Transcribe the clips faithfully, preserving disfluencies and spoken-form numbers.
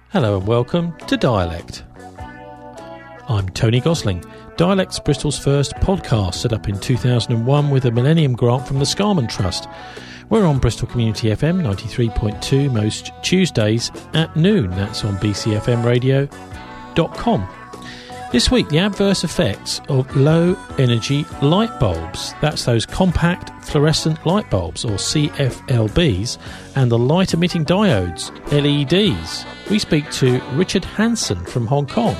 Hello and welcome to Dialect. I'm Tony Gosling. Dialect's Bristol's first podcast, set up in two thousand one with a Millennium Grant from the Scarman Trust. We're on Bristol Community F M ninety-three point two most Tuesdays at noon. That's on b c f m radio dot com. This week, the adverse effects of low-energy light bulbs. That's those compact fluorescent light bulbs, or C F L Bs, and the light-emitting diodes, L E Ds. We speak to Richard Hansen from Hong Kong.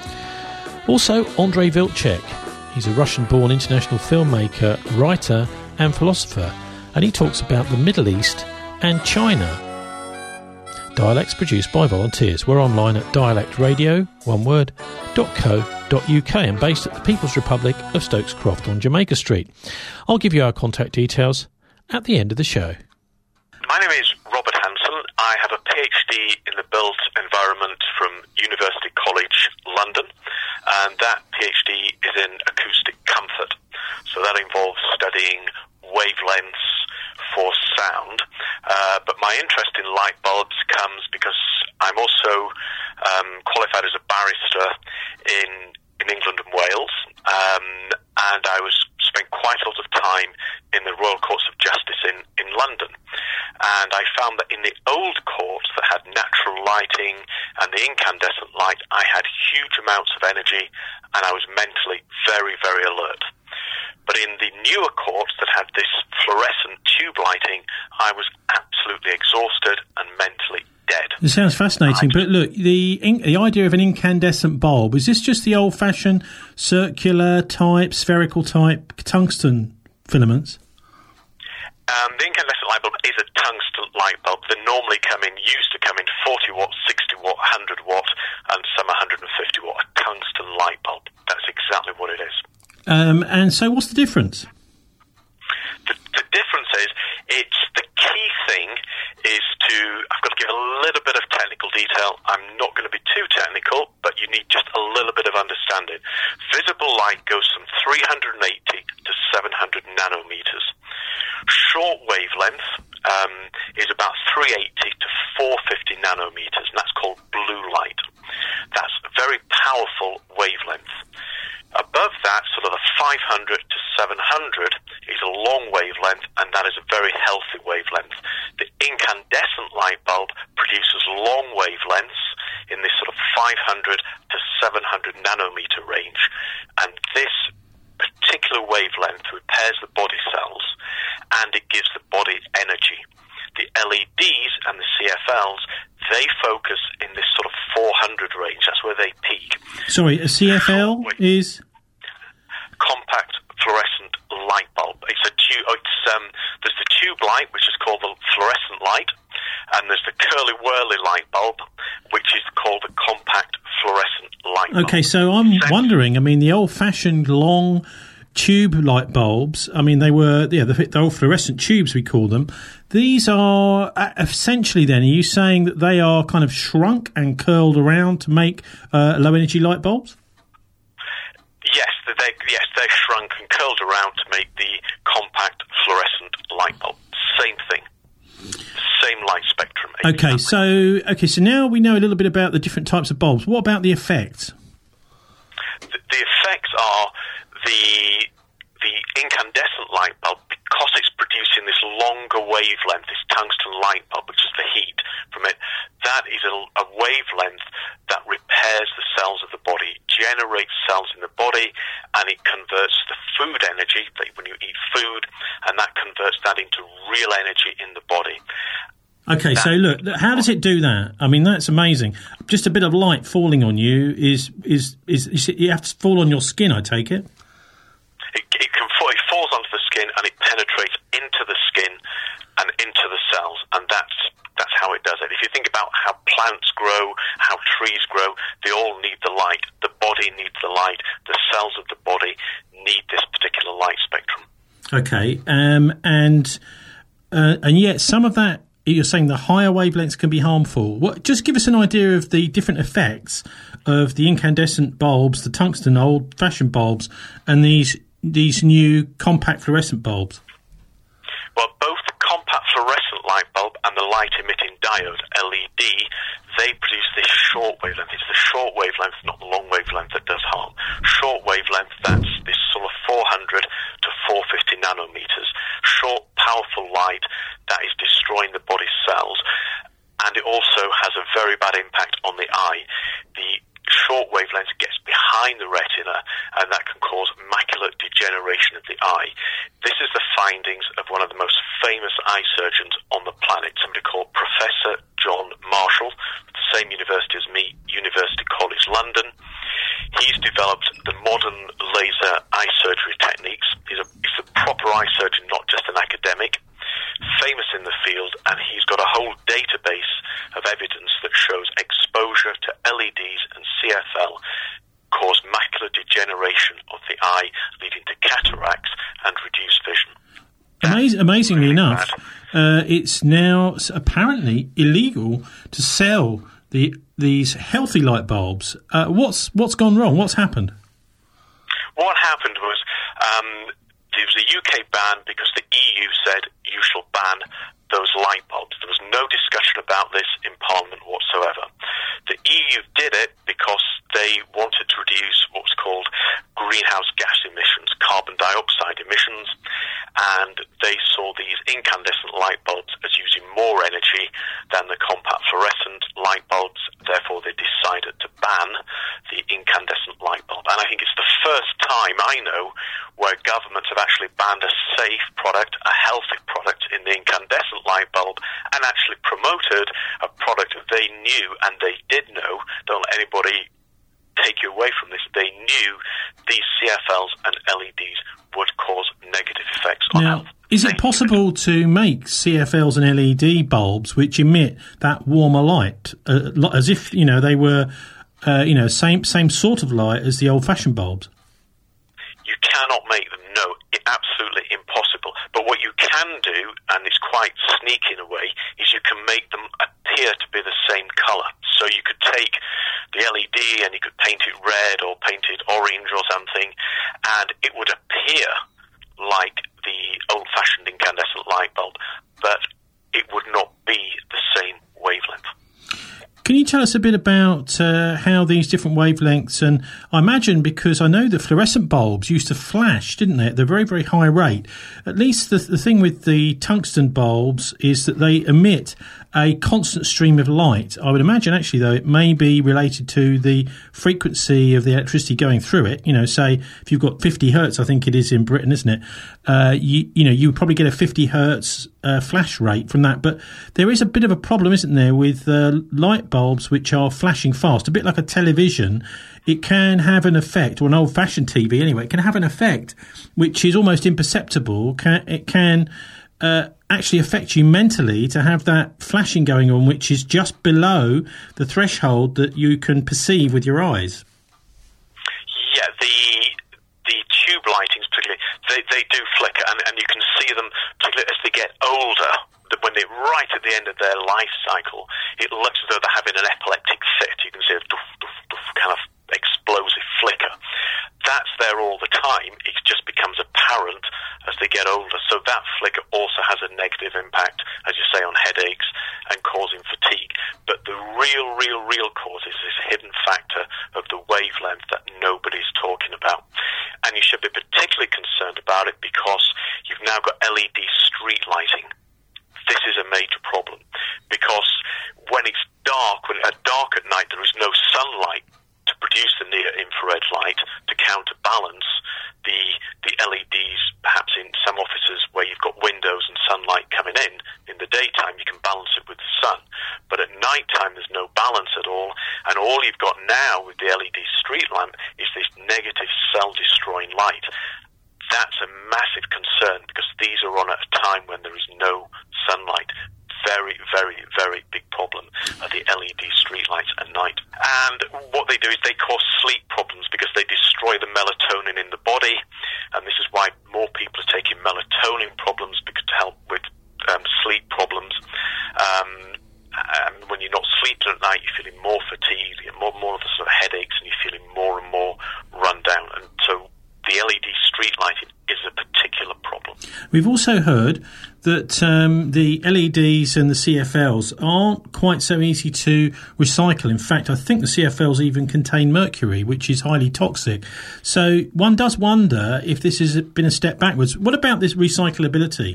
Also, Andrei Vilcek. He's a Russian-born international filmmaker, writer and philosopher, and he talks about the Middle East and China. Dialect's produced by volunteers. We're online at dialect radio, one word, .co.uk and based at the People's Republic of Stokes Croft on Jamaica Street. I'll give you our contact details at the end of the show. My name is Robert Hansen. I have a PhD in the built environment from University College London, and that PhD is in acoustic comfort. So that involves studying wavelengths for sound, uh, but my interest in light bulbs comes because I'm also um, qualified as a barrister in in England and Wales, um, and I was spent quite a lot of time in the Royal Courts of Justice in, in London, and I found that in the old courts that had natural lighting and the incandescent light, I had huge amounts of energy and I was mentally very, very alert. But in the newer courts that had this fluorescent tube lighting, I was absolutely exhausted and mentally dead. It sounds fascinating, but look, the in, the idea of an incandescent bulb, is this just the old-fashioned circular type, spherical type tungsten filaments? Um, the incandescent light bulb is a tungsten light bulb. They normally come in, used to come in forty watt, sixty watt, one hundred watt, and some one hundred fifty watt. A tungsten light bulb. That's exactly what it is. Um, and so what's the difference? The, the difference is, it's the key thing is to, I've got to give a little bit of technical detail. I'm not going to be too technical, but you need just a little bit of understanding. Visible light goes from three hundred eighty to seven hundred nanometers. Short wavelength um, is about three eighty to four fifty nanometers, and that's called blue light. That's a very powerful wavelength. Above that, sort of the five hundred to seven hundred is a long wavelength, and that is a very healthy wavelength. The incandescent light bulb produces long wavelengths in this sort of five hundred to seven hundred nanometer range, and this particular wavelength repairs the body cells, and it gives the body energy. The L E Ds and the C F Ls, they focus in this sort of four hundred range. That's where they peak. Sorry, a C F L is? Compact fluorescent light bulb. It's a tube. It's um. There's the tube light, which is called the fluorescent light, and there's the curly whirly light bulb, which is called the compact fluorescent light bulb. Okay, so I'm Same. wondering. I mean, the old-fashioned long tube light bulbs, I mean, they were, yeah, the, the old fluorescent tubes, we call them. These are uh, essentially then, are you saying that they are kind of shrunk and curled around to make uh, low-energy light bulbs? Yes, they, yes, they're shrunk and curled around to make the compact fluorescent light bulb. Same thing. Same light spectrum. Okay, so okay, so now we know a little bit about the different types of bulbs. What about the effects? The, the effects are the the incandescent light bulb, because it's producing this longer wavelength, this tungsten light bulb, which is the heat from it, that is a, a wavelength that repairs the cells of the body, generates cells in the body, and it converts the food energy, like when you eat food, and that converts that into real energy in the body. Okay, that, so look, how does it do that? I mean, that's amazing. Just a bit of light falling on you is is is, is you have to fall on your skin, I take it? It, it, can fall, it falls onto the skin and it penetrates into the skin and into the cells, and that's that's how it does it. If you think about how plants grow, how trees grow, they all need the light. The body needs the light. The cells of the body need this particular light spectrum. Okay, um, and uh, and yet some of that, you're saying the higher wavelengths can be harmful. What? Just give us an idea of the different effects of the incandescent bulbs, the tungsten old-fashioned bulbs, and these these new compact fluorescent bulbs. Well, both the compact fluorescent light bulb and the the light-emitting diode, L E D, they produce this short wavelength. It's the short wavelength, not the long wavelength, that does harm. Short wavelength, that's this sort of four hundred to four hundred fifty nanometers. Short, powerful light that is destroying the body's cells. And it also has a very bad impact on the eye. The short wavelength gets behind the retina, and that can cause macular degeneration of the eye. This is the findings of one of the most famous eye surgeons on the planet, somebody called Professor John Marshall, at the same university as me, University College London. He's developed the modern laser eye surgery techniques. He's a, he's a proper eye surgeon, not just an academic, famous in the field, and he's got a whole database of evidence that shows exposure to L E Ds and C F L cause macular degeneration of the eye, leading to cataracts and reduced vision. Amaz- amazingly enough, uh, it's now apparently illegal to sell the these healthy light bulbs. Uh, what's what's gone wrong? What's happened? What happened was um, there was a U K ban because the E U said you shall ban those light bulbs. There was no discussion about this in Parliament whatsoever. The E U did it because they wanted to reduce what's called greenhouse gas emissions, carbon dioxide emissions, and they saw these incandescent light bulbs as using more energy than the compact fluorescent light bulbs. Therefore, they decided to ban the incandescent light bulb. And I think it's the first time I know where governments have actually banned a safe product, a healthy product in the incandescent light bulb, and actually promoted a product they knew, and they did know, don't let anybody take you away from this, they knew these C F Ls and L E Ds would cause negative effects on now, health. Is it possible to make C F Ls and L E D bulbs which emit that warmer light, uh, as if, you know, they were, uh, you know, same same sort of light as the old-fashioned bulbs? You cannot make them, no, it, absolutely impossible. But what you can do, and it's quite sneaky in a way, is you can make them appear to be the same colour. So you could take the L E D and you could paint it red or paint it orange or something, and it would appear like the old-fashioned incandescent light bulb, but it would not be the same wavelength. Can you tell us a bit about uh, how these different wavelengths, and I imagine, because I know that fluorescent bulbs used to flash, didn't they, at a very, very high rate. At least the, the thing with the tungsten bulbs is that they emit a constant stream of light. I would imagine, actually, though, it may be related to the frequency of the electricity going through it. You know, say, if you've got fifty hertz, I think it is in Britain, isn't it? Uh, you, you know, you would probably get a fifty hertz uh, flash rate from that. But there is a bit of a problem, isn't there, with uh, light bulbs which are flashing fast. A bit like a television, it can have an effect, or an old-fashioned T V anyway, it can have an effect which is almost imperceptible. Can, it can uh, actually affect you mentally to have that flashing going on, which is just below the threshold that you can perceive with your eyes. Yeah, the the tube lightings particularly, they, they do flicker, and, and you can see them, particularly as they get older, that when they're right at the end of their life cycle, it looks as though they're having an epileptic fit. You can see a doof, doof, doof kind of explosive flicker. That's there all the time. It just becomes apparent as they get older. So that flicker also has a negative impact, as you say, on headaches and causing fatigue. But the real, real, real cause is this hidden factor of the wavelength that nobody's talking about. And you should be particularly concerned about it because you've now got L E D street lighting. This is a major problem because when it's dark, when it's dark at night, there is no sunlight to produce the near-infrared light to counterbalance the the L E Ds, perhaps in some offices where you've got windows and sunlight coming in. In the daytime, you can balance it with the sun. But at night time, there's no balance at all. And all you've got now with the L E D street lamp is this negative cell-destroying light. That's a massive concern because these are on at a time when there is no sunlight. Very, very, very big problem are the L E D streetlights at night. And what they do is they cause sleep problems because they destroy the melatonin in the body. And this is why more people are taking melatonin problems because to help with um, sleep problems. Um, and when you're not sleeping at night, you're feeling more fatigued, you're more, more of the sort of headaches, and you're feeling more and more run down. And so the L E D street lighting is a particular problem. We've also heard that um, the L E Ds and the C F Ls aren't quite so easy to recycle. In fact, I think the C F Ls even contain mercury, which is highly toxic. So one does wonder if this has been a step backwards. What about this recyclability?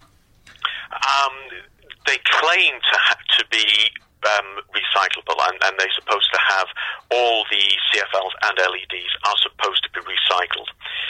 Um, they claim to ha- to be um, recyclable, and, and they're supposed to have all the C F Ls and L E Ds are supposed to be recycled.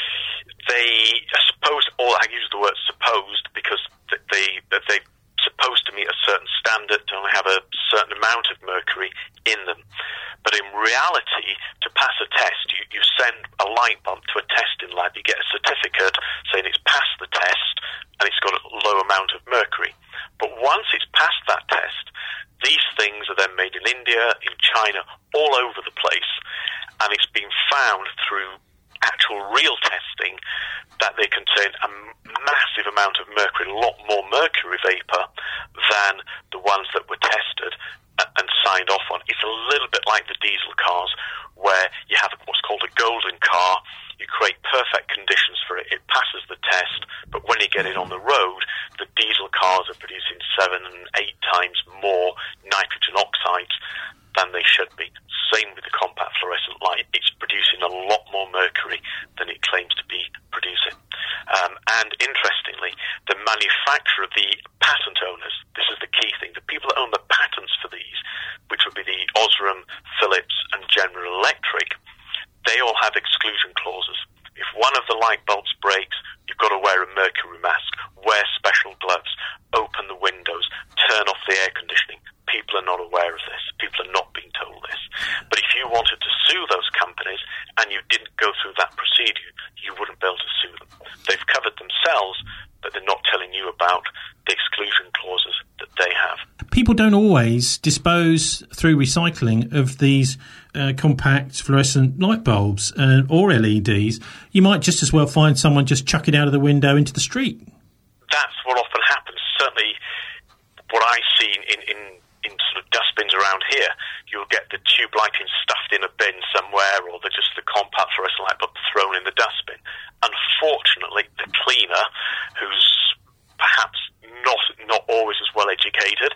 They are supposed, or I use the word supposed because they that they're supposed to meet a certain standard, to only have a certain amount of mercury in them. But in reality, to pass a test, you, you send a light bulb to a testing lab, you get a certificate saying it's passed the test and it's got a low amount of mercury. But once it's passed that test, these things are then made in India, in China, all over the place, and it's been found through actual real testing that they contain a massive amount of mercury, a lot more mercury vapor than the ones that were tested and signed off on. It's a little bit like the diesel cars, where you have what's called a golden car. You create perfect conditions for it. It passes the test, but when you get it on the road, the diesel cars are producing seven and eight times more nitrogen oxides than they should be. Same with the compact fluorescent light. It's producing a lot more mercury than it claims to be producing. Um, and interestingly, the manufacturer, the patent owners, this is the key thing, the people that own the patents for these, which would be the Osram, Philips and General Electric, they all have exclusion clauses. If one of the light bulbs breaks, you've got to wear a mercury mask, wear special gloves, open the windows, turn off the air conditioning. People are not aware of this. People are not being told this. But if you wanted to sue those companies and you didn't go through that procedure, you wouldn't be able to sue them. They've covered themselves, but they're not telling you about the exclusion clauses that they have. People don't always dispose through recycling of these uh, compact fluorescent light bulbs uh, or L E Ds. You might just as well find someone just chuck it out of the window into the street. That's what often happens. Certainly what I see in, in, in sort of dustbins around here, you'll get the tube lighting stuffed in a bin somewhere, or the, just the compact fluorescent light bulb thrown in the dustbin. Unfortunately, the cleaner, who's perhaps not not always as well educated,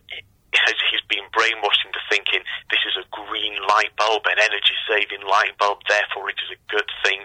has he's been brainwashed into thinking this is a green light bulb, an energy-saving light bulb, therefore it is a good thing.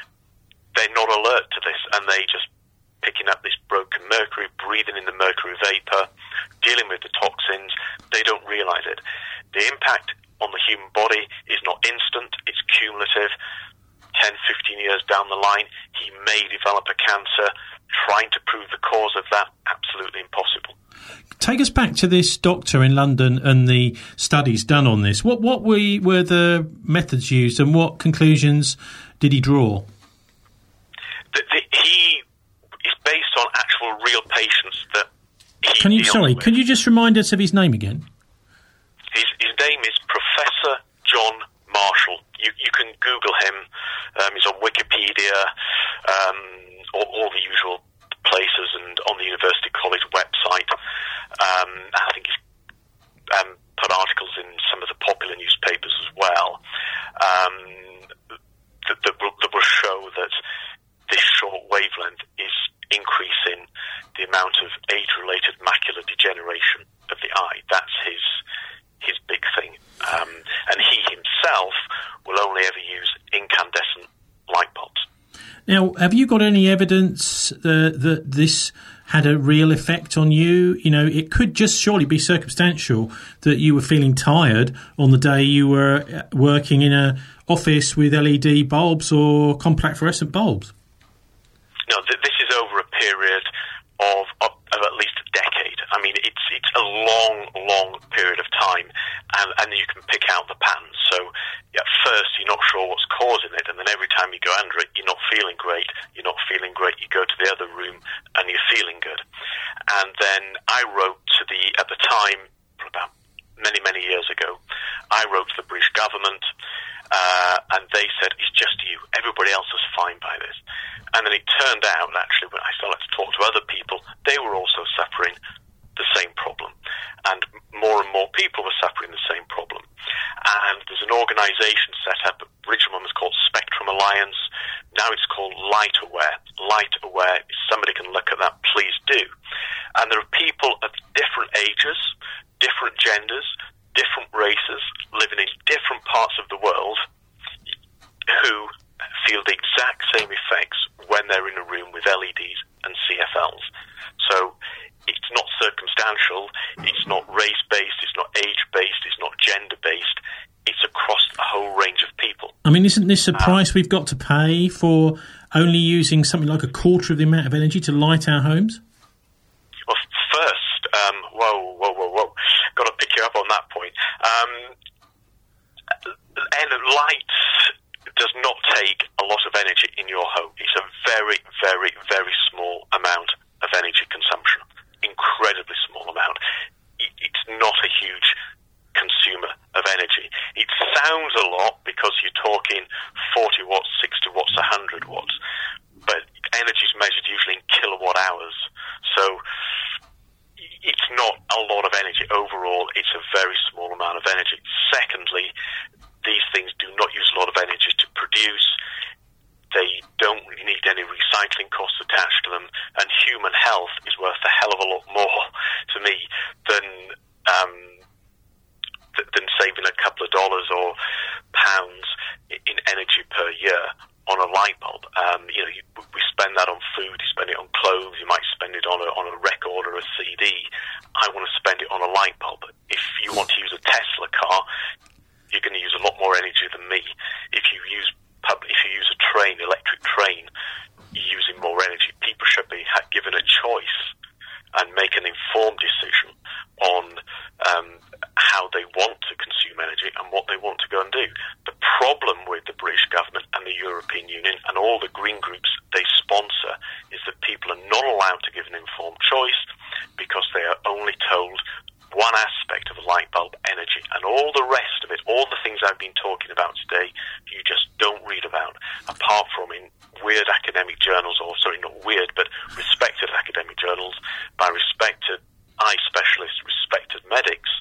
They're not alert to this, and they just picking up this broken mercury, breathing in the mercury vapor, dealing with the toxins. They don't realise it. The impact on the human body is not instant, it's cumulative. ten, fifteen years down the line, he may develop a cancer. Trying to prove the cause of that, absolutely impossible. Take us back to this doctor in London and the studies done on this. What what were, were the methods used, and what conclusions did he draw? The, the, he is based on actual real patients that he Can you deals sorry? with. Could you just remind us of his name again? His, his name is Professor John Marshall. You, you can Google him. Um, he's on Wikipedia, um, all, all the usual places, and on the University College website. Um, I think he's um, put articles in some of the popular newspapers as well um, that, that, will, that will show that this short wavelength is increasing the amount of age-related macular degeneration of the eye. That's his his big thing. Um, and he himself will only ever use incandescent light bulbs. Now, have you got any evidence uh, that this had a real effect on you? You know, it could just surely be circumstantial that you were feeling tired on the day you were working in an office with L E D bulbs or compact fluorescent bulbs. No, th- this is over a period of, of, of at least a decade. I mean, it's it's a long, long period of time, and, and you can pick out the patterns. So at first you're not sure what's causing it, and then every time you go under it, you're not feeling great. You're not feeling great. You go to the other room, and you're feeling good. And then I wrote to the, at the time, about many, many years ago, I wrote to the British government, uh, and they said, it's just you. Everybody else is fine by this. And then it turned out, actually, when I started to talk to other people, they were also suffering the same problem. And more and more people were suffering the same problem. And there's an organisation set up, originally was called Spectrum Alliance. Now it's called Light Aware. Light Aware is somebody can look ages, different genders, different races, living in different parts of the world, who feel the exact same effects when they're in a room with L E Ds and C F Ls. So it's not circumstantial, it's not race-based, it's not age-based, it's not gender-based, it's across a whole range of people. I mean, isn't this a price we've got to pay for only using something like a quarter of the amount of energy to light our homes? Well, first, um, whoa, whoa, whoa, whoa, got to pick you up on that point. Um, and light does not take a lot of energy in your home. It's a very, very, very small amount of energy consumption. Incredibly small amount. It's not a huge consumer of energy. It sounds a lot because you're talking forty watts, sixty watts, one hundred watts, but energy is measured usually in kilowatt hours. So it's not a lot of energy overall. It's a very small amount of energy. Secondly, these things do not use a lot of energy to produce. They don't need any recycling costs attached to them, and human health is worth a hell of a lot more to me than um, th- than saving a couple of dollars or pounds in energy per year on a light bulb. Um, you know, you, we spend that on food, you spend it on clothes, you might spend it on a, on a record or a C D. I want to spend it on a light bulb. If you want to use a Tesla car, you're going to use a lot more energy than me. If you use pub, if you use a train, electric train, you're using more energy. People should be given a choice and make an informed decision on um, how they want to consume energy and what they want to go and do. The problem with the British government and the European Union and all the green groups they sponsor is that people are not allowed to give an informed choice because they are only told one aspect of a light bulb, energy, and all the rest of it, all the things I've been talking about today, you just don't read about, apart from in weird academic journals, or sorry, not weird, but respected academic journals by respected eye specialists, respected medics,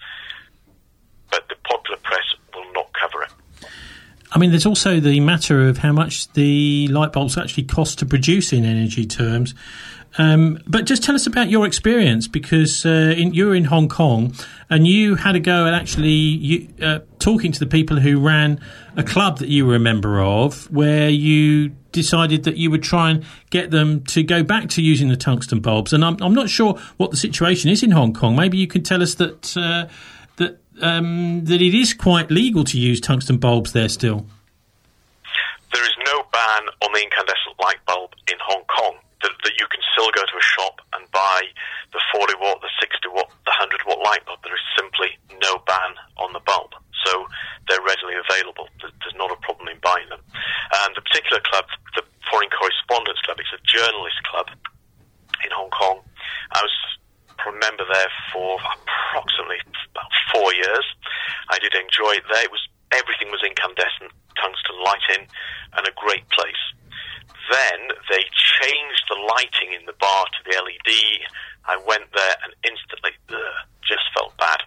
but the popular press will not cover it. I mean, there's also the matter of how much the light bulbs actually cost to produce in energy terms. Um, but just tell us about your experience, because uh, in, you were in Hong Kong and you had a go at actually you, uh, talking to the people who ran a club that you were a member of, where you decided that you would try and get them to go back to using the tungsten bulbs. And I'm, I'm not sure what the situation is in Hong Kong. Maybe you can tell us that uh, that um, that it is quite legal to use tungsten bulbs there still. There is no ban on the incandescent light bulb in Hong Kong. That, that you can still go to a shop and buy the forty watt, the sixty watt, the one hundred watt light bulb. There is simply no ban on the bulb. So they're readily available. There's not a problem in buying them. And the particular club, the Foreign Correspondence Club, it's a journalist club in Hong Kong. I was a member there for approximately about four years. I did enjoy it there. It was, everything was incandescent, tungsten lighting, and a great place. Then they changed the lighting in the bar to the L E D. I went there and instantly ugh, just felt bad.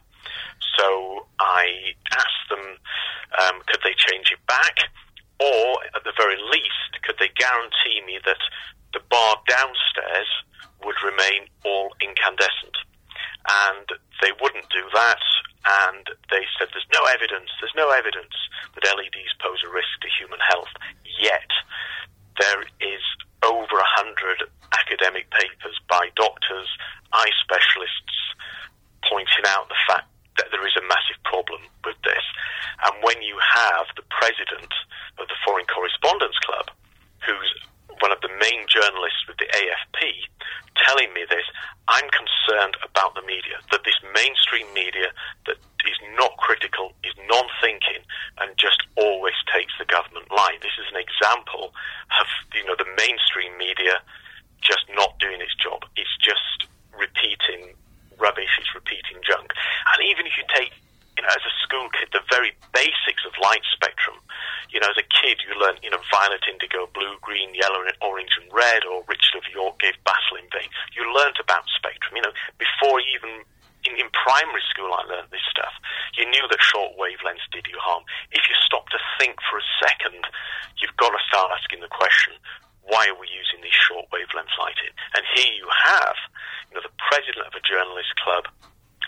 So I asked them, um, could they change it back? Or, at the very least, could they guarantee me that the bar downstairs would remain all incandescent? And they wouldn't do that. And they said, there's no evidence, there's no evidence that L E Ds pose a risk to human health. Yet, there is over a hundred academic papers by doctors, eye specialists, pointing out the fact that there is a massive problem with this. And when you have the president of the Foreign Correspondence Club, who's one of the main journalists with the A F P, telling me this, I'm concerned about the media, that this mainstream media that is not critical, is non-thinking, and just always takes the government line. This is an example of, you know, the mainstream media just not doing its job. It's just repeating rubbish, it's repeating junk. And even if you take, you know, as a school kid, the very basics of light spectrum, you know, as a kid you learn, you know, violet, indigo, blue, green, yellow, orange and red, or Richard of York gave battle in vain. You learnt about spectrum, you know, before even in, in primary school I learned this stuff. You knew that short wavelengths did you harm. If you stop to think for a second, you've got to start asking the question, why are we using these short wavelength lighting? And here you have, you know, the president of a journalist club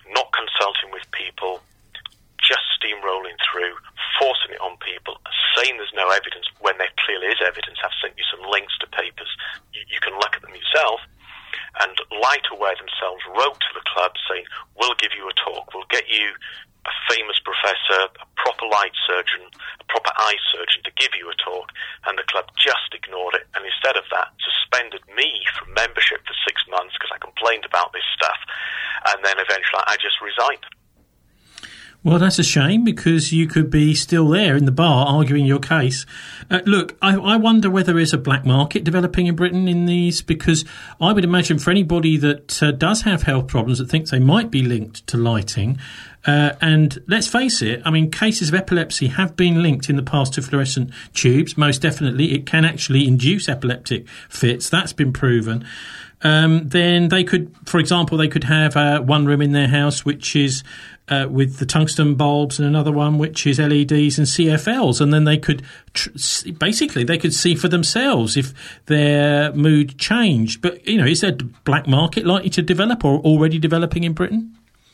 not consulting with people, just steamrolling through, forcing it on people, saying there's no evidence when there clearly is evidence. I've sent you some links to papers. You, you can look at them yourself. And Lightaware themselves wrote to the club saying, we'll give you a talk, we'll get you a famous professor, a proper light surgeon, a proper eye surgeon to give you a talk. And the club just ignored it, and instead of that, suspended me from membership for six months because I complained about this stuff. And then eventually I just resigned. Well, that's a shame, because you could be still there in the bar arguing your case. Uh, look, I, I wonder whether there is a black market developing in Britain in these, because I would imagine for anybody that uh, does have health problems that thinks they might be linked to lighting, uh, and let's face it, I mean, cases of epilepsy have been linked in the past to fluorescent tubes. Most definitely, it can actually induce epileptic fits. That's been proven. Um, then they could, for example, they could have uh, one room in their house which is uh, with the tungsten bulbs, and another one which is L E Ds and C F Ls, and then they could tr- basically they could see for themselves if their mood changed. But you know, is there a black market likely to develop or already developing in Britain?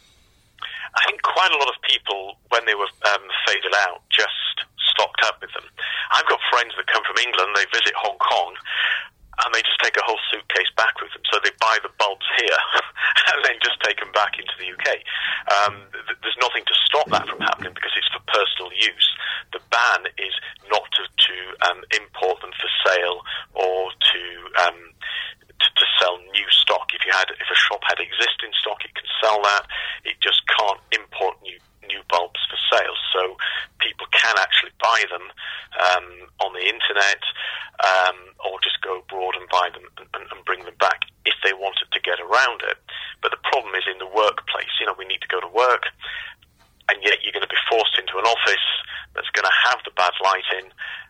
I think quite a lot of people, when they were um, faded out, just stocked up with them. I've got friends that come from England, they visit Hong Kong, and they just take a whole suitcase back with them. So they buy the bulbs here and then just take them back into the U K. Um, th- there's nothing to stop that from happening because it's for personal use. The ban is not to, to um, import them for sale or to, um, to to sell new stock. If you had, if a shop had existing stock, it can sell that. It just can't import new new bulbs for sale. So people can actually buy them um, on the internet, um, or just go abroad and buy them and, and bring them back if they wanted to get around it. But the problem is in the workplace. You know, we need to go to work, and yet you're going to be forced into an office that's going to have the bad lighting,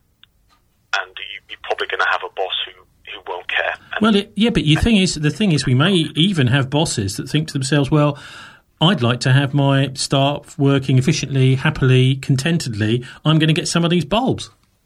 and you, you're probably going to have a boss who who won't care. And well, it, yeah, but the thing is, the thing is, we may even have bosses that think to themselves, well, I'd like to have my staff working efficiently, happily, contentedly. I'm going to get some of these bulbs.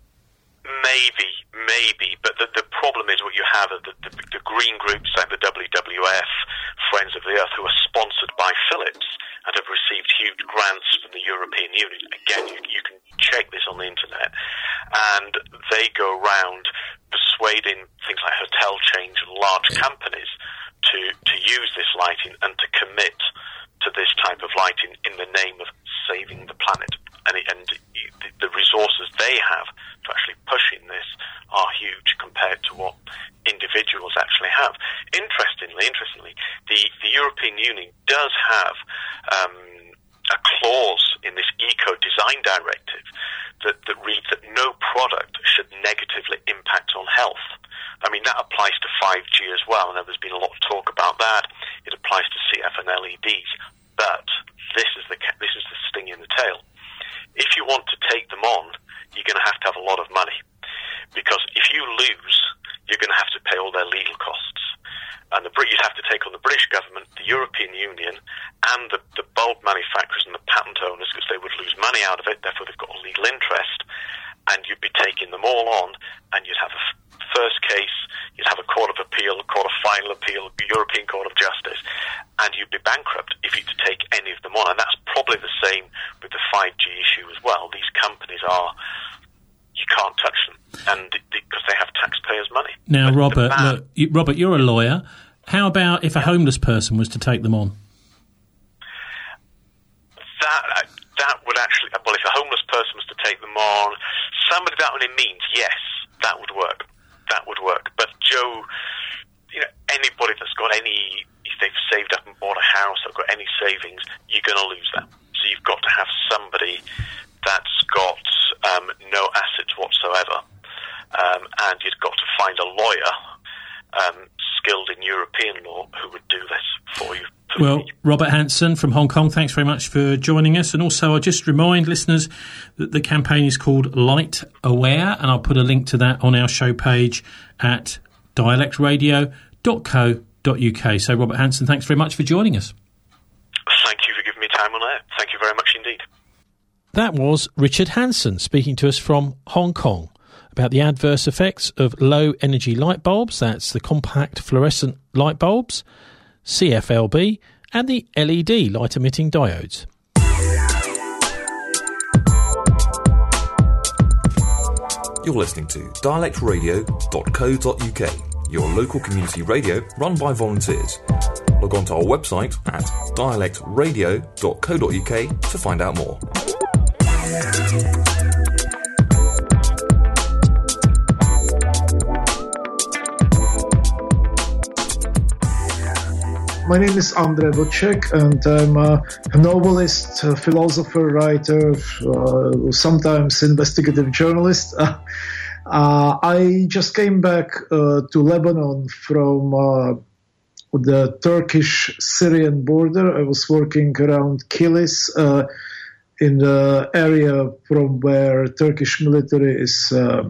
Maybe, maybe, but the, the problem is what you have are the, the, the green groups like the W W F, Friends of the Earth, who are sponsored by Philips and have received huge grants from the European Union. Again, you, you can check this on the internet. And they go around persuading things like hotel chains and large companies to, to use this lighting and to commit to this type of lighting in the name of saving the planet. And, it, and the, the resources they have to actually pushing this are huge compared to what individuals actually have. Interestingly, interestingly, the, the European Union does have um, a clause in this Eco-Design Directive that, that reads that no product should negatively impact on health. I mean, that applies to five G as well. I know there's been a lot of talk about that. It applies to C F and L E Ds. But this is the this is the sting in the tail. If you want to take them on, you're going to have to have a lot of money. Because if you lose, you're going to have to pay all their legal costs. And the Brit- you'd have to take on the British government, the European Union, and the, the bulb manufacturers and the patent owners, because they would lose money out of it, therefore they've got a legal interest, and you'd be taking them all on, and you'd have a f- first case, you'd have a court of appeal, a court of final appeal, the European Court of Justice, and you'd be bankrupt if you to take any of them on. And that's probably the same with the five G issue as well. These companies are, you can't touch them, and because they have taxpayers' money. Now, but Robert, ban- look, you, Robert, you're a lawyer. How about if a homeless person was to take them on? That that would actually, well, if a homeless person was to take them on, somebody that only means yes, that would work. That would work. But Joe, you know, anybody that's got any, if they've saved up and bought a house or got any savings, you're going to lose that. So you've got to have somebody that's got um, no assets whatsoever, um, and you've got to find a lawyer um, skilled in European law who would do this for you. Well, Robert Hanson from Hong Kong, thanks very much for joining us. And also, I'll just remind listeners that the campaign is called Lightaware, and I'll put a link to that on our show page at dialect radio dot co dot uk. So, Robert Hanson, thanks very much for joining us. Thank you for giving me time on air. Thank you very much indeed. That was Richard Hanson speaking to us from Hong Kong about the adverse effects of low-energy light bulbs. That's the compact fluorescent light bulbs, C F L B, and the L E D light-emitting diodes. You're listening to dialect radio dot co dot uk, your local community radio run by volunteers. Log on to our website at dialect radio dot co dot uk to find out more. My name is Andrej Vlček, and I'm a novelist, a philosopher, writer, uh, sometimes investigative journalist. Uh, uh, I just came back uh, to Lebanon from uh, the Turkish-Syrian border. I was working around Kilis, uh, in the area from where Turkish military is uh,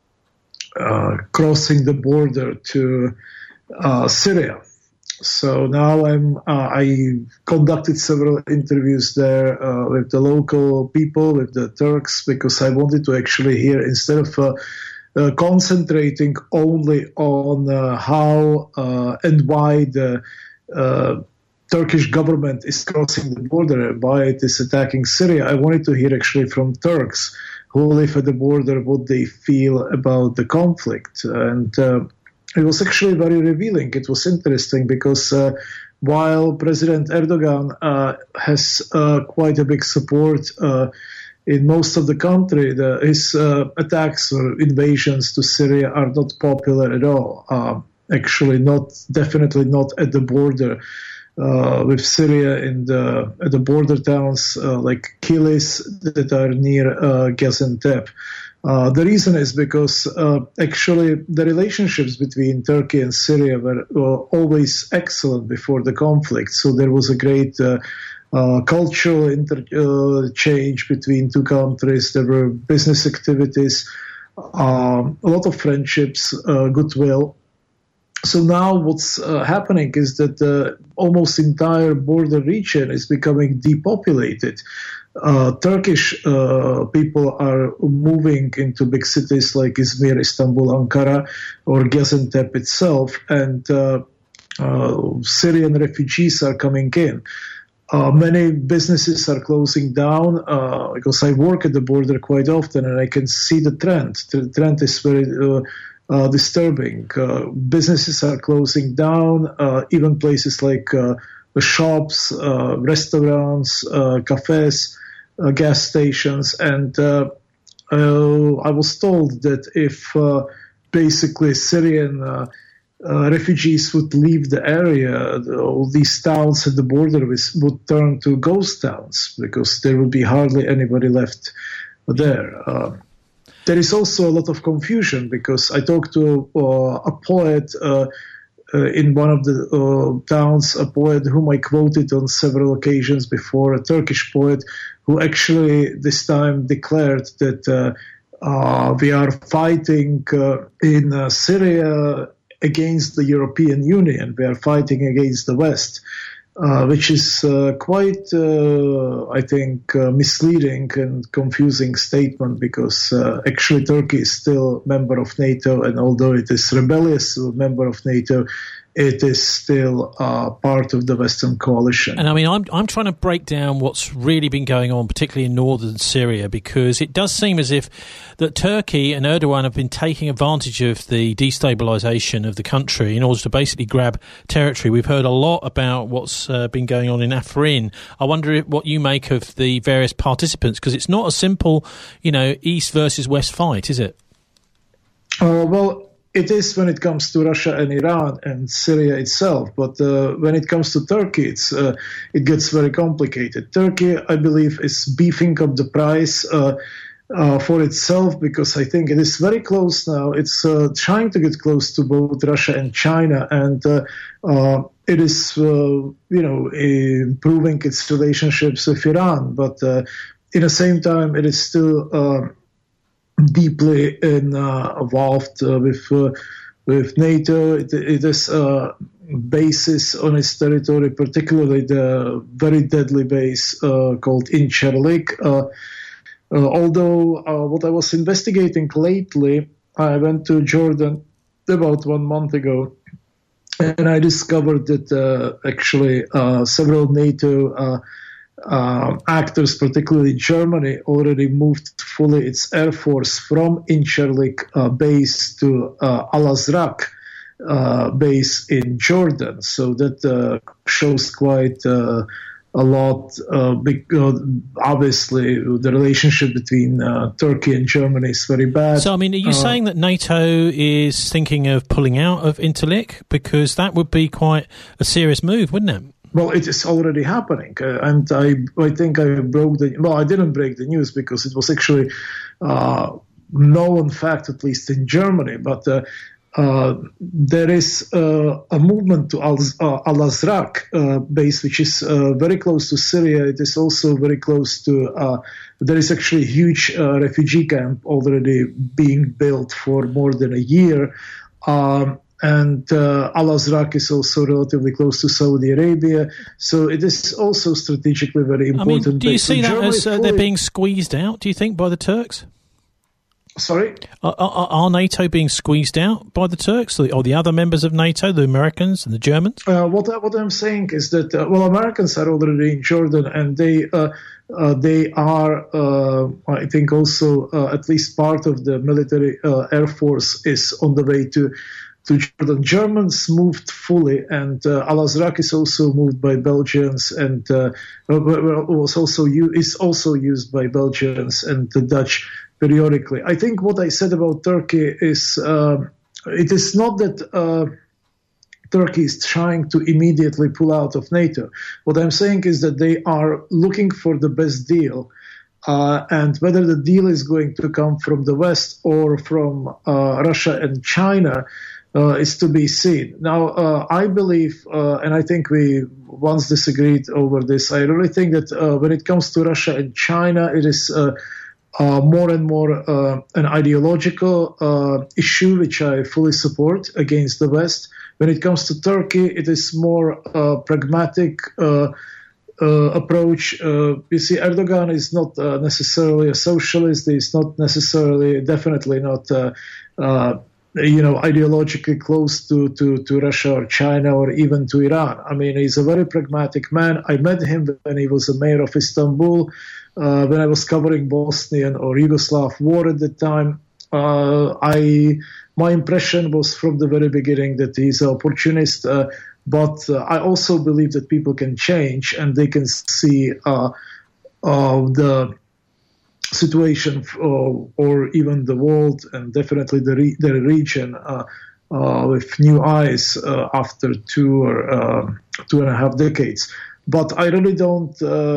uh, crossing the border to uh, Syria. So now I'm. Uh, I conducted several interviews there uh, with the local people, with the Turks, because I wanted to actually hear, instead of uh, uh, concentrating only on uh, how uh, and why the uh, Turkish government is crossing the border, why it is attacking Syria, I wanted to hear actually from Turks who live at the border what they feel about the conflict. And Uh, It was actually very revealing. It was interesting because uh, while President Erdogan uh, has uh, quite a big support uh, in most of the country, the, his uh, attacks or invasions to Syria are not popular at all. Uh, actually, not definitely not at the border uh, with Syria, in the at the border towns uh, like Kilis that are near uh, Gaziantep. Uh, the reason is because uh, actually the relationships between Turkey and Syria were uh, always excellent before the conflict. So there was a great uh, uh, cultural interchange uh, between two countries. There were business activities, um, a lot of friendships, uh, goodwill. So now what's uh, happening is that the almost entire border region is becoming depopulated. Uh, Turkish uh, people are moving into big cities like Izmir, Istanbul, Ankara, or Gaziantep itself, and uh, uh, Syrian refugees are coming in. Uh, many businesses are closing down uh, because I work at the border quite often, and I can see the trend. The trend is very uh, uh, disturbing. Uh, businesses are closing down, uh, even places like uh, the shops, uh, restaurants, uh, cafes, Uh, gas stations, and uh, uh, I was told that if uh, basically Syrian uh, uh, refugees would leave the area, all these towns at the border would turn to ghost towns because there would be hardly anybody left there. Uh, there is also a lot of confusion because I talked to uh, a poet uh, Uh, in one of the uh, towns, a poet whom I quoted on several occasions before, a Turkish poet who actually this time declared that uh, uh, we are fighting uh, in uh, Syria against the European Union. We are fighting against the West, uh, which is uh, quite, uh, I think, uh, misleading and confusing statement because uh, actually Turkey is still a member of NATO, and although it is rebellious member of NATO, it is still uh, part of the Western coalition. And I mean, I'm I'm trying to break down what's really been going on, particularly in northern Syria, because it does seem as if that Turkey and Erdogan have been taking advantage of the destabilisation of the country in order to basically grab territory. We've heard a lot about what's uh, been going on in Afrin. I wonder if, what you make of the various participants, because it's not a simple, you know, East versus West fight, is it? Uh, well, it is when it comes to Russia and Iran and Syria itself, but uh, when it comes to Turkey, it's, uh, it gets very complicated. Turkey, I believe, is beefing up the price uh, uh, for itself because I think it is very close now. It's uh, trying to get close to both Russia and China, and uh, uh, it is, uh, you know, improving its relationships with Iran, but uh, at the same time, it is still Uh, deeply in, uh, involved uh, with uh, with NATO. It, it is uh, bases on its territory, particularly the very deadly base uh, called Incirlik. Uh, uh, although uh, what I was investigating lately, I went to Jordan about one month ago, and I discovered that uh, actually uh, several NATO uh, uh, actors, particularly Germany, already moved fully its air force from Incirlik uh, base to uh, Al-Azraq uh, base in Jordan. So that uh, shows quite uh, a lot. Uh, because obviously, the relationship between uh, Turkey and Germany is very bad. So, I mean, are you uh, saying that NATO is thinking of pulling out of Incirlik? Because that would be quite a serious move, wouldn't it? Well, it is already happening, uh, and I I think I broke the well. I didn't break the news because it was actually uh, known fact, at least in Germany. But uh, uh, there is uh, a movement to Al, uh, Al-Azraq uh, base, which is uh, very close to Syria. It is also very close to. Uh, there is actually a huge uh, refugee camp already being built for more than a year. Um, And uh, Al-Azraq is also relatively close to Saudi Arabia, so it is also strategically very important. I mean, do you see that as uh, they're being squeezed out, do you think, by the Turks? Sorry? Are, are, are NATO being squeezed out by the Turks, or the other members of NATO, the Americans and the Germans? Uh, what, what I'm saying is that, uh, well, Americans are already in Jordan, and they uh, uh, they are, uh, I think, also uh, at least part of the military uh, air force is on the way to to Jordan. Germans moved fully, and uh, Al-Azraq is also moved by Belgians, and uh, was also is also used by Belgians and the Dutch periodically. I think what I said about Turkey is uh, it is not that uh, Turkey is trying to immediately pull out of NATO. What I'm saying is that they are looking for the best deal. Uh, and whether the deal is going to come from the West or from uh, Russia and China Uh, is to be seen. Now, uh, I believe, uh, and I think we once disagreed over this, I really think that uh, when it comes to Russia and China, it is uh, uh, more and more uh, an ideological uh, issue, which I fully support against the West. When it comes to Turkey, it is more uh, pragmatic uh, uh, approach. Uh, you see, Erdogan is not uh, necessarily a socialist. He's not necessarily, definitely not uh, uh, you know, ideologically close to, to, to Russia or China or even to Iran. I mean, he's a very pragmatic man. I met him when he was a mayor of Istanbul, uh, when I was covering Bosnian or Yugoslav war at the time. Uh, I my impression was from the very beginning that he's an opportunist, uh, but uh, I also believe that people can change and they can see uh, uh, the situation uh, or even the world and definitely the, re- the region uh, uh, with new eyes uh, after two or uh, two and a half decades. But I really don't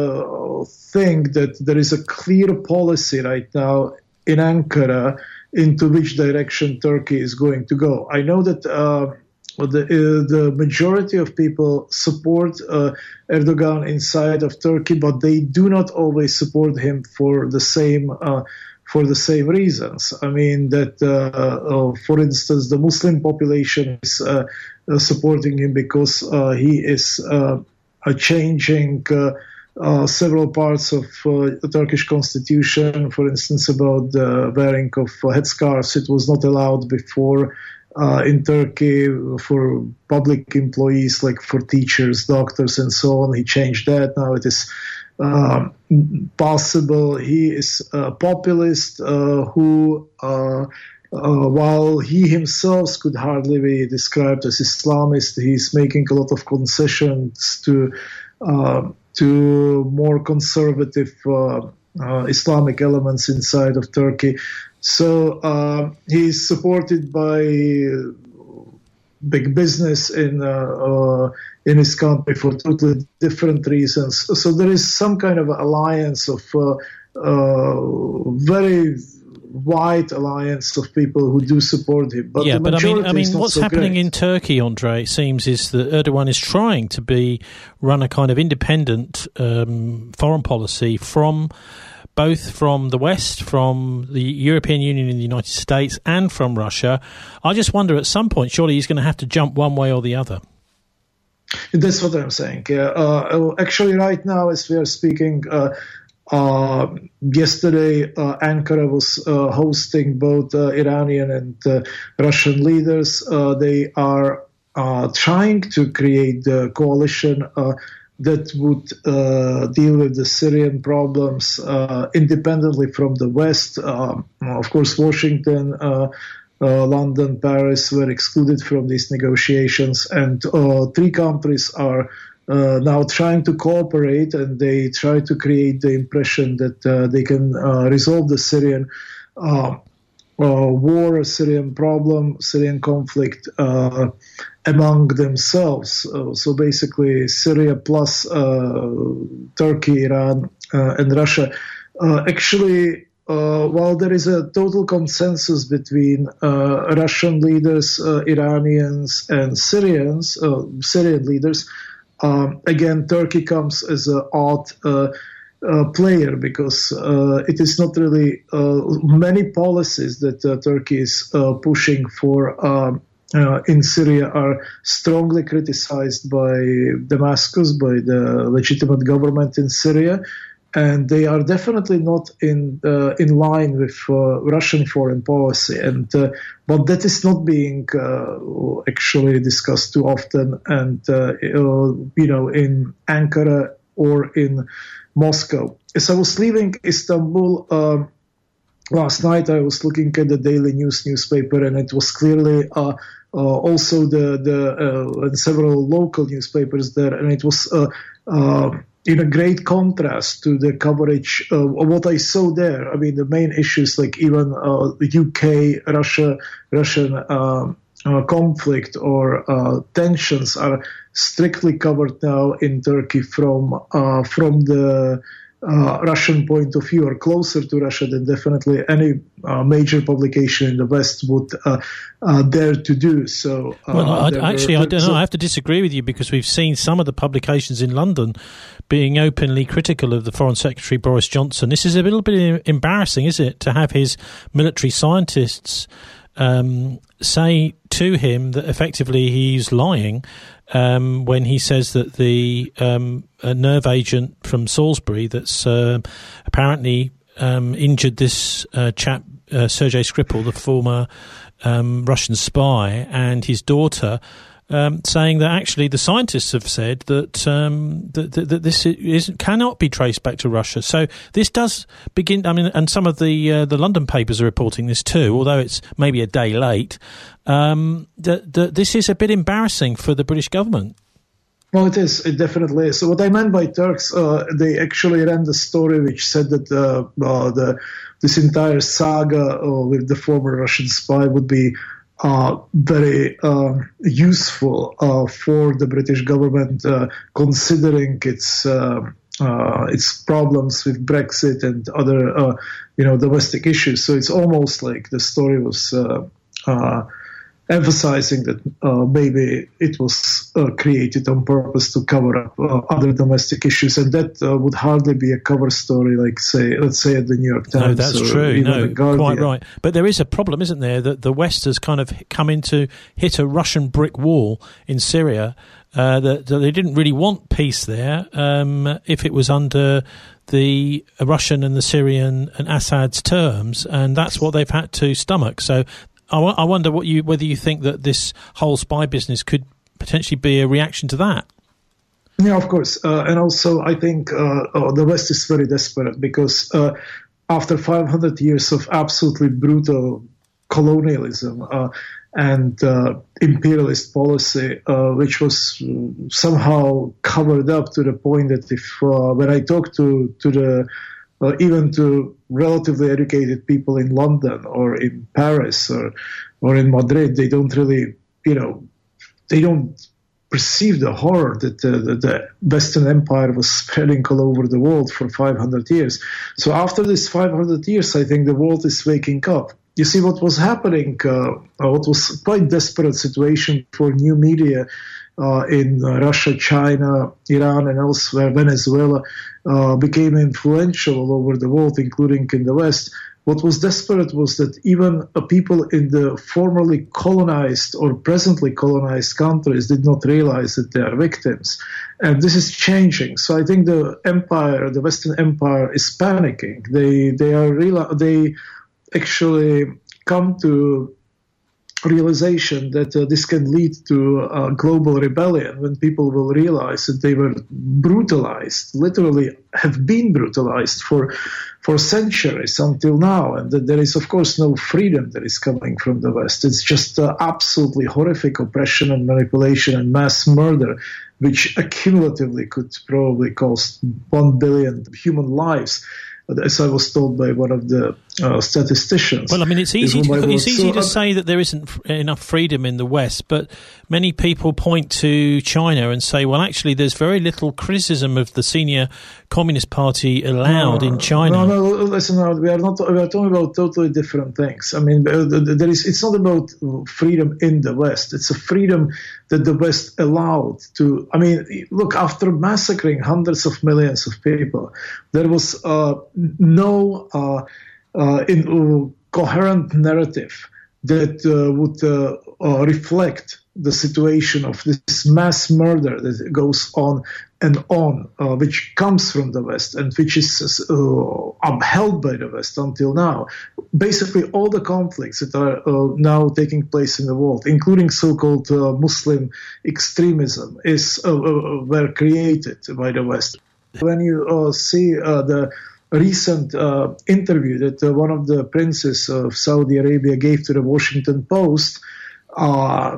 uh, think that there is a clear policy right now in Ankara into which direction Turkey is going to go. I know that uh, the, uh, the majority of people support uh, Erdogan inside of Turkey, but they do not always support him for the same uh, for the same reasons. I mean that, uh, uh, for instance, the Muslim population is uh, uh, supporting him because uh, he is uh, uh, changing uh, uh, several parts of uh, the Turkish constitution. For instance, about the wearing of uh, headscarves, it was not allowed before. Uh, in Turkey for public employees, like for teachers, doctors, and so on. He changed that. Now it is uh, possible. He is a populist uh, who, uh, uh, while he himself could hardly be described as Islamist, he's making a lot of concessions to uh, to more conservative uh, uh, Islamic elements inside of Turkey. So uh, he's supported by big business in uh, uh, in his country for totally different reasons. So there is some kind of alliance of uh, uh, very wide alliance of people who do support him. But yeah, the but I mean, I mean, what's so happening great. in Turkey, Andre, it seems, is that Erdogan is trying to be run a kind of independent um, foreign policy from. Both from the West, from the European Union and the United States, and from Russia. I just wonder, at some point, surely he's going to have to jump one way or the other. That's what I'm saying. Yeah. Uh, actually, right now, as we are speaking, uh, uh, yesterday, uh, Ankara was uh, hosting both uh, Iranian and uh, Russian leaders. Uh, they are uh, trying to create the coalition uh, that would uh, deal with the Syrian problems uh, independently from the West. Um, of course, Washington, uh, uh, London, Paris were excluded from these negotiations, and uh, three countries are uh, now trying to cooperate, and they try to create the impression that uh, they can uh, resolve the Syrian uh, uh, war, Syrian problem, Syrian conflict uh, among themselves. Uh, so basically, Syria plus uh, Turkey, Iran, uh, and Russia. Uh, actually, uh, while there is a total consensus between uh, Russian leaders, uh, Iranians, and Syrians, uh, Syrian leaders, um, again, Turkey comes as an odd uh, uh, player because uh, it is not really uh, many policies that uh, Turkey is uh, pushing for. Um, Uh, in Syria are strongly criticized by Damascus, by the legitimate government in Syria, and they are definitely not in uh, in line with uh, Russian foreign policy. And uh, but that is not being uh, actually discussed too often, and uh, you know, in Ankara or in Moscow. As I was leaving Istanbul Uh, last night, I was looking at the Daily News newspaper, and it was clearly uh, uh, also the the uh, and several local newspapers there, and it was uh, uh, in a great contrast to the coverage of what I saw there. I mean, the main issues like even uh, the U K, Russia, Russian uh, uh, conflict or uh, tensions are strictly covered now in Turkey from uh, from the Uh, Russian point of view, or closer to Russia than definitely any uh, major publication in the West would uh, uh, dare to do. So, uh, well, I, actually, were, I don't know. I have to disagree with you because we've seen some of the publications in London being openly critical of the Foreign Secretary Boris Johnson. This is a little bit embarrassing, is it, to have his military scientists um, say to him that effectively he's lying um, when he says that the um, a nerve agent from Salisbury that's uh, apparently um, injured this uh, chap, uh, Sergei Skripal, the former um, Russian spy, and his daughter, um, saying that actually the scientists have said that um, that, that, that this is, cannot be traced back to Russia. So this does begin. I mean, and some of the uh, the London papers are reporting this too, although it's maybe a day late. Um, that, that this is a bit embarrassing for the British government. Well, it is. It definitely is. So what I meant by Turks, uh, they actually ran the story which said that uh, uh, the this entire saga uh, with the former Russian spy would be uh, very uh, useful uh, for the British government, uh, considering its uh, uh, its problems with Brexit and other uh, you know domestic issues. So it's almost like the story was Uh, uh, emphasizing that uh, maybe it was uh, created on purpose to cover up uh, other domestic issues, and that uh, would hardly be a cover story, like say, let's say at the New York Times. No, that's true. No, quite right. But there is a problem, isn't there, that the West has kind of come in to hit a Russian brick wall in Syria. Uh, that, that they didn't really want peace there um, if it was under the Russian and the Syrian and Assad's terms, and that's what they've had to stomach. So I, w- I wonder what you whether you think that this whole spy business could potentially be a reaction to that. Yeah, of course. Uh, and also, I think uh, uh, the West is very desperate because uh, after five hundred years of absolutely brutal colonialism uh, and uh, imperialist policy, uh, which was somehow covered up to the point that if uh, when I talk to to the Uh, even to relatively educated people in London or in Paris or or in Madrid, they don't really, you know, they don't perceive the horror that uh, the, the Western Empire was spreading all over the world for five hundred years. So after this five hundred years, I think the world is waking up. You see what was happening, uh, what was quite desperate situation for new media Uh, in uh, Russia, China, Iran, and elsewhere, Venezuela, uh, became influential all over the world, including in the West. What was desperate was that even uh, people in the formerly colonized or presently colonized countries did not realize that they are victims. And this is changing. So I think the empire, the Western Empire, is panicking. They they are real. They actually come to realization that uh, this can lead to uh, global rebellion when people will realize that they were brutalized, literally have been brutalized for for centuries until now, and that there is, of course, no freedom that is coming from the West. It's just uh, absolutely horrific oppression and manipulation and mass murder, which accumulatively could probably cost one billion human lives, as I was told by one of the uh, statisticians. Well, I mean, it's easy to, it's easy so, to uh, say that there isn't f- enough freedom in the West, but many people point to China and say, well, actually, there's very little criticism of the senior Communist Party allowed no, in China. No, no, listen, no, we are not. We are talking about totally different things. I mean, there is. It's not about freedom in the West. It's a freedom that the West allowed to. I mean, look, after massacring hundreds of millions of people, there was uh, no uh, uh, in, uh, coherent narrative that uh, would uh, uh, reflect the situation of this mass murder that goes on and on, uh, which comes from the West and which is uh, upheld by the West until now. Basically, all the conflicts that are uh, now taking place in the world, including so-called uh, Muslim extremism, is uh, uh, were created by the West. When you uh, see uh, the recent uh, interview that uh, one of the princes of Saudi Arabia gave to the Washington Post, uh,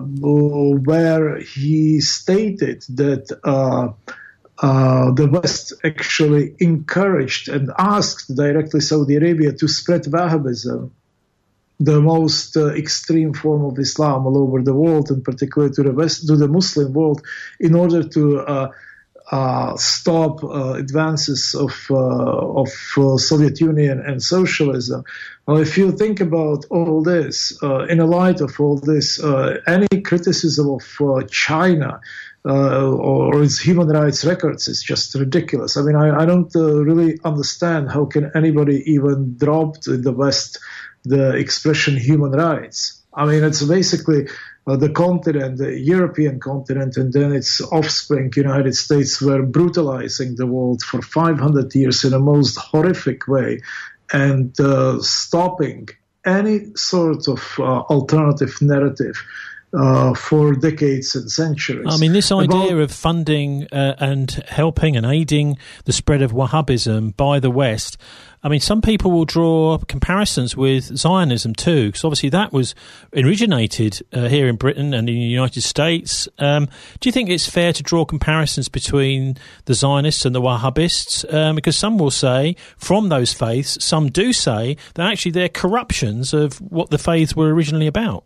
where he stated that uh, uh, the West actually encouraged and asked directly Saudi Arabia to spread Wahhabism, the most uh, extreme form of Islam, all over the world, and particularly to the West, to the Muslim world, in order to uh, Uh, stop uh, advances of uh, of uh, Soviet Union and socialism. Well, if you think about all this, uh, in the light of all this, uh, any criticism of uh, China uh, or, or its human rights records is just ridiculous. I mean, I, I don't uh, really understand how can anybody even drop in the West the expression human rights. I mean, it's basically uh, the continent, the European continent, and then its offspring, United States, were brutalizing the world for five hundred years in a most horrific way and uh, stopping any sort of uh, alternative narrative Uh, for decades and centuries. I mean, this idea About, of funding uh, and helping and aiding the spread of Wahhabism by the West, I mean, some people will draw comparisons with Zionism too, because obviously that was originated uh, here in Britain and in the United States. Um, do you think it's fair to draw comparisons between the Zionists and the Wahhabists? Um, because some will say, from those faiths, some do say that actually they're corruptions of what the faiths were originally about.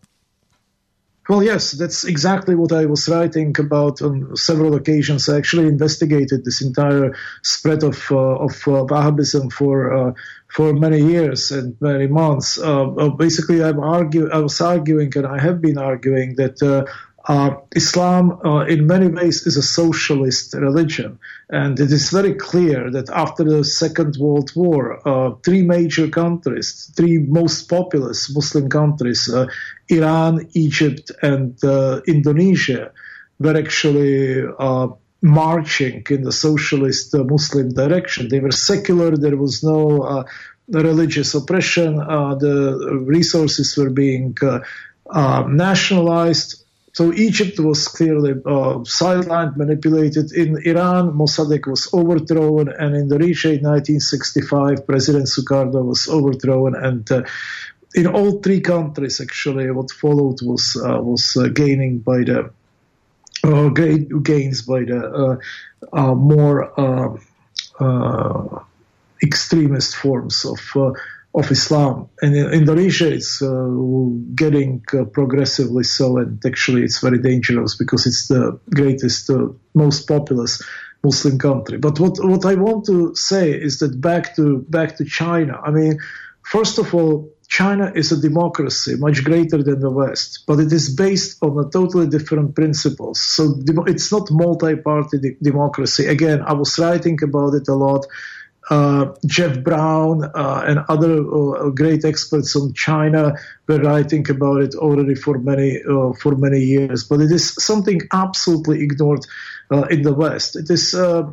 Well, yes, that's exactly what I was writing about on several occasions. I actually investigated this entire spread of uh, of uh, Wahhabism for uh, for many years and many months. Uh, uh, basically, I'm argue, I was arguing, and I have been arguing, that uh, uh, Islam, uh, in many ways, is a socialist religion, and it is very clear that after the Second World War, uh, three major countries, three most populous Muslim countries, uh, Iran, Egypt, and uh, Indonesia, were actually uh, marching in the socialist uh, Muslim direction. They were secular. There was no uh, religious oppression. Uh, the resources were being uh, uh, nationalized. So Egypt was clearly uh, sidelined, manipulated. In Iran, Mossadegh was overthrown, and in Indonesia in nineteen sixty-five, President Sukarno was overthrown. And uh, in all three countries, actually, what followed was uh, was uh, gaining by the uh, great gains by the uh, uh, more uh, uh, extremist forms of. Uh, of Islam. And in Indonesia, it's uh, getting uh, progressively so, and actually it's very dangerous because it's the greatest, uh, most populous Muslim country. But what, what I want to say is that back to back to China. I mean, first of all, China is a democracy, much greater than the West, but it is based on a totally different principles. So it's not multi-party de- democracy. Again, I was writing about it a lot. Uh, Jeff Brown uh, and other uh, great experts on China were writing about it already for many uh, for many years. But it is something absolutely ignored uh, in the West. It is uh,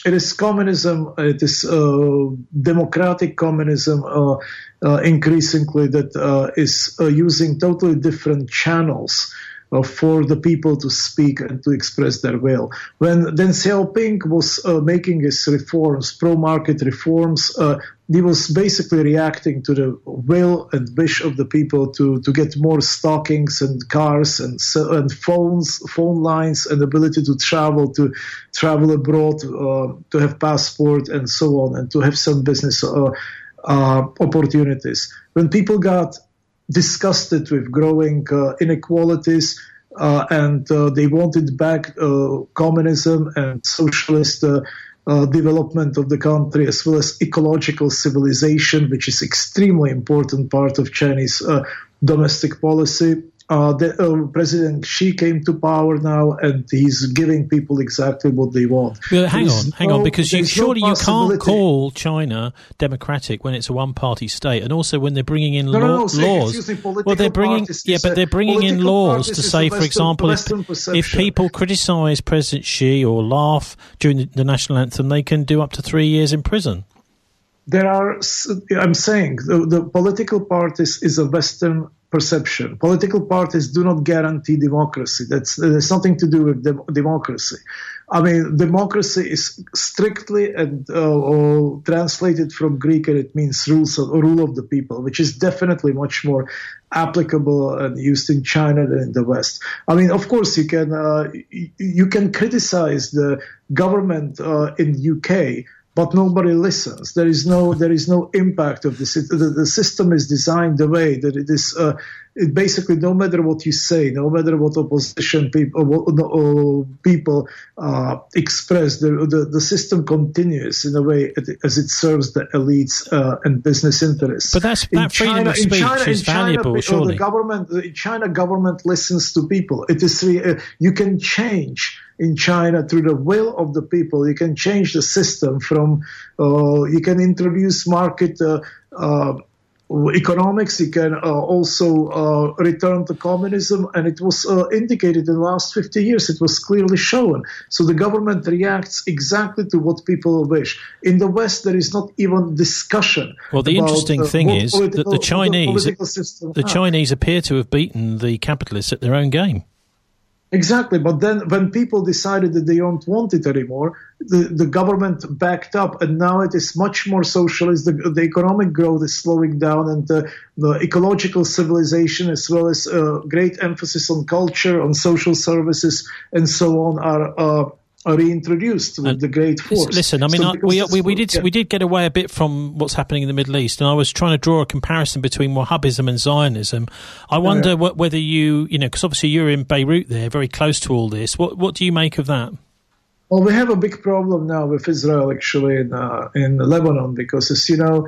it is communism, it is uh, democratic communism uh, uh, increasingly that uh, is uh, using totally different channels uh, for the people to speak and to express their will. When Deng Xiaoping was uh, making his reforms, pro-market reforms, uh, he was basically reacting to the will and wish of the people to, to get more stockings and cars and and phones, phone lines, and ability to travel to travel abroad, uh, to have passport and so on, and to have some business uh, uh, opportunities. When people got disgusted with growing uh, inequalities uh, and uh, they wanted back uh, communism and socialist uh, Uh, development of the country, as well as ecological civilization, which is extremely important part of Chinese uh, domestic policy. Uh, the, uh, President Xi came to power now, and he's giving people exactly what they want. Well, hang there's on, hang no, on, because you, surely no you can't possibility. call China democratic when it's a one-party state, and also when they're bringing in No, law, no, no, so laws. excuse me, political Well, they're bringing, parties yeah, is but a- they're bringing in political laws parties to is say, a for Western- example, if, Western if perception. people criticise President Xi or laugh during the, the national anthem, they can do up to three years in prison. There are, I'm saying, the, the political parties is a Western perception. Political parties do not guarantee democracy. That's there's nothing to do with dem- democracy. I mean, democracy is strictly and uh, or translated from Greek, and it means rules of, rule of the people, which is definitely much more applicable and used in China than in the West. I mean, of course, you can uh, you can criticize the government uh, in U K. But nobody listens. There is no, there is no impact of this. It, the, the system is designed the way that it is. Uh, it basically, no matter what you say, no matter what opposition people, or, or people uh, express, the, the the system continues in a way as it serves the elites uh, and business interests. But that's, that In freedom China- of in speech China- is in China, valuable, uh, surely. The government, in China government listens to people. It is re- uh, you can change. In China, through the will of the people, you can change the system from, uh, you can introduce market uh, uh, economics, you can uh, also uh, return to communism, and it was uh, indicated in the last fifty years, it was clearly shown. So the government reacts exactly to what people wish. In the West, there is not even discussion. Well, the about, interesting uh, thing what is that political- the Chinese, political system the has. Chinese appear to have beaten the capitalists at their own game. Exactly, but then when people decided that they don't want it anymore, the, the government backed up, and now it is much more socialist. The, the economic growth is slowing down, and the, the ecological civilization, as well as uh, great emphasis on culture, on social services, and so on, are uh, are reintroduced with And the great force. Listen, I mean, So I, because we, this- we we did yeah. we did get away a bit from what's happening in the Middle East, and I was trying to draw a comparison between Wahhabism and Zionism. I wonder yeah. what, whether you, you know, because obviously you're in Beirut there, very close to all this. What what do you make of that? Well, we have a big problem now with Israel, actually, in uh, in Lebanon, because, as you know,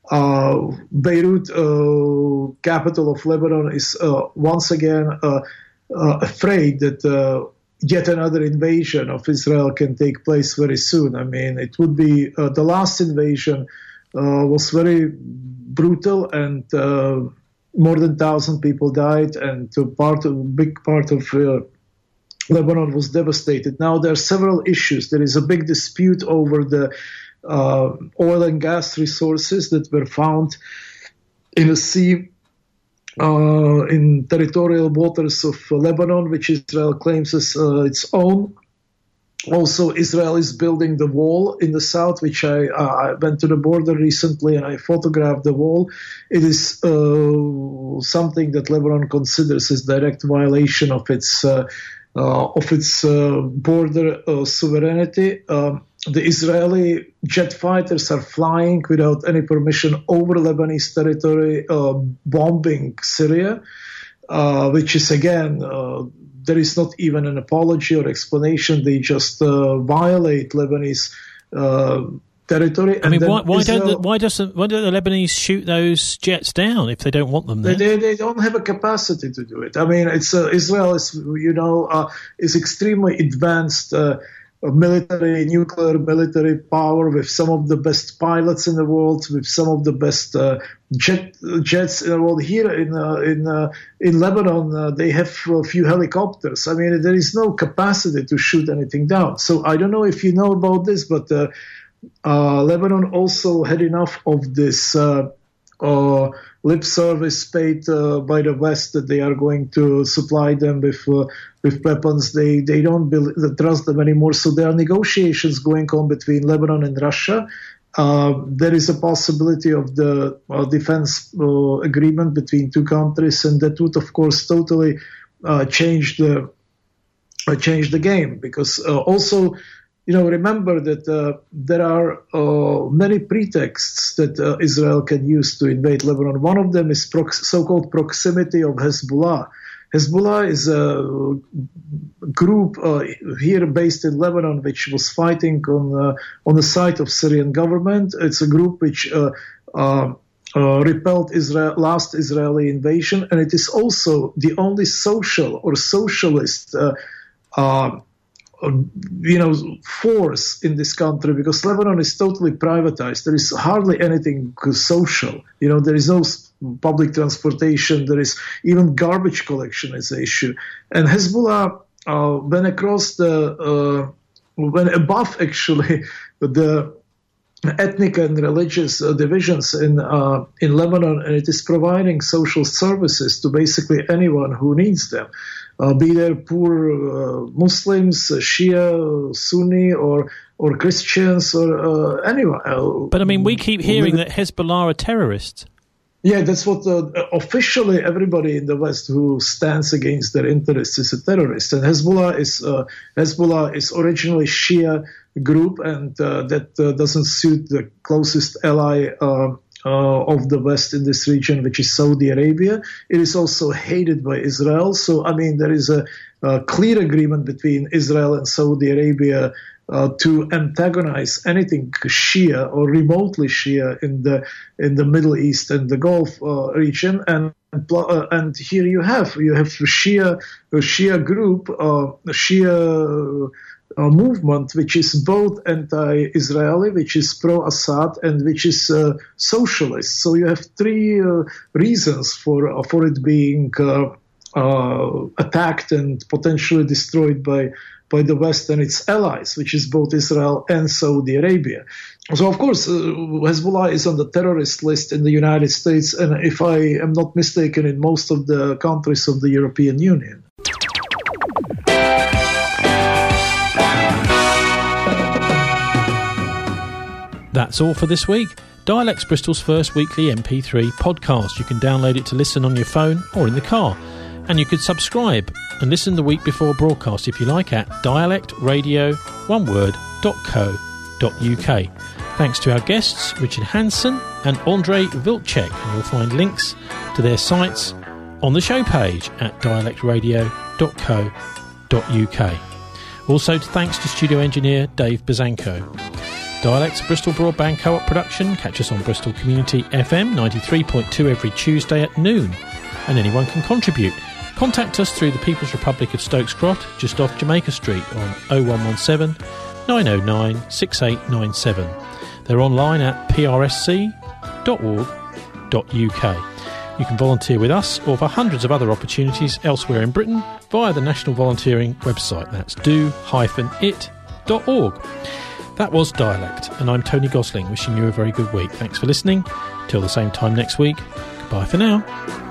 uh, Beirut, uh, capital of Lebanon, is uh, once again uh, uh, afraid that uh, yet another invasion of Israel can take place very soon. I mean, it would be uh, the last invasion uh, was very brutal, and uh, more than thousand people died, and a part of big part of uh, Lebanon was devastated. Now there are several issues. There is a big dispute over the uh, oil and gas resources that were found in the sea, uh, in territorial waters of Lebanon, which Israel claims as uh, its own. Also, Israel is building the wall in the south, which I, uh, I went to the border recently and I photographed the wall. It is uh, something that Lebanon considers as direct violation of its uh, uh, of its uh, border uh, sovereignty. Um, the Israeli jet fighters are flying without any permission over Lebanese territory, uh, bombing Syria, uh, which is again. Uh, There is not even an apology or explanation. They just uh, violate Lebanese uh, territory. I mean, then why, why Israel, don't the, why doesn't why don't the Lebanese shoot those jets down if they don't want them there? They, they, they don't have a capacity to do it. I mean, it's uh, Israel is you know uh, is extremely advanced uh, military, nuclear military power, with some of the best pilots in the world, with some of the best uh, jet jets in the world. Here in uh, in uh, in Lebanon, uh, they have a few helicopters. I mean, there is no capacity to shoot anything down. So I don't know if you know about this, but uh, uh, Lebanon also had enough of this uh, uh, lip service paid uh, by the West that they are going to supply them with uh, with weapons. They they don't believe, trust them anymore. So there are negotiations going on between Lebanon and Russia. Uh, there is a possibility of the uh, defense uh, agreement between two countries, and that would, of course, totally uh, change the uh, change the game. Because uh, also, you know, remember that uh, there are uh, many pretexts that uh, Israel can use to invade Lebanon. One of them is prox- so-called proximity of Hezbollah. Hezbollah is a group uh, here based in Lebanon which was fighting on uh, on the side of Syrian government. It's a group which uh, uh, uh, repelled Israel, last Israeli invasion, and it is also the only social or socialist uh, uh, you know, force in this country, because Lebanon is totally privatized. There is hardly anything social. You know, there is no public transportation. There is even garbage collection is an issue. And Hezbollah uh, went across the, uh, went above actually the ethnic and religious uh, divisions in uh, in Lebanon, and it is providing social services to basically anyone who needs them. Uh, be there poor uh, Muslims, uh, Shia, Sunni, or or Christians, or uh, anyone. Uh, but I mean, we keep hearing that Hezbollah are terrorists. Yeah, that's what uh, officially everybody in the West who stands against their interests is a terrorist. And Hezbollah is uh, Hezbollah is originally Shia group, and uh, that uh, doesn't suit the closest ally Uh, Uh, of the West in this region, which is Saudi Arabia. It is also hated by Israel. So, I mean, there is a, a clear agreement between Israel and Saudi Arabia uh, to antagonize anything Shia or remotely Shia in the in the Middle East and the Gulf uh, region. And uh, and here you have you have Shia a Shia group, uh, Shia. Uh, movement which is both anti-Israeli, which is pro-Assad, and which is uh, socialist. So you have three uh, reasons for uh, for it being uh, uh, attacked and potentially destroyed by by the West and its allies, which is both Israel and Saudi Arabia. So, of course, uh, Hezbollah is on the terrorist list in the United States, and if I am not mistaken, in most of the countries of the European Union. That's all for this week. Dialects Bristol's first weekly M P three podcast. You can download it to listen on your phone or in the car. And you could subscribe and listen the week before broadcast if you like at dialect radio one word dot co dot uk. Thanks to our guests, Richard Hansen and Andrei Vilcek. And you'll find links to their sites on the show page at dialect radio dot co dot uk. Also, thanks to studio engineer Dave Bazanko. Dialects Bristol Broadband Co-op production. Catch us on Bristol Community F M ninety-three point two every Tuesday at noon. And anyone can contribute. Contact us through the People's Republic of Stokes Crott, just off Jamaica Street, on oh one one seven, nine oh nine, six eight nine seven. They're online at p r s c dot org dot u k. You can volunteer with us or for hundreds of other opportunities elsewhere in Britain via the National Volunteering website. That's do dash it dot org. That was Dialect, and I'm Tony Gosling, wishing you a very good week. Thanks for listening. Till the same time next week, goodbye for now.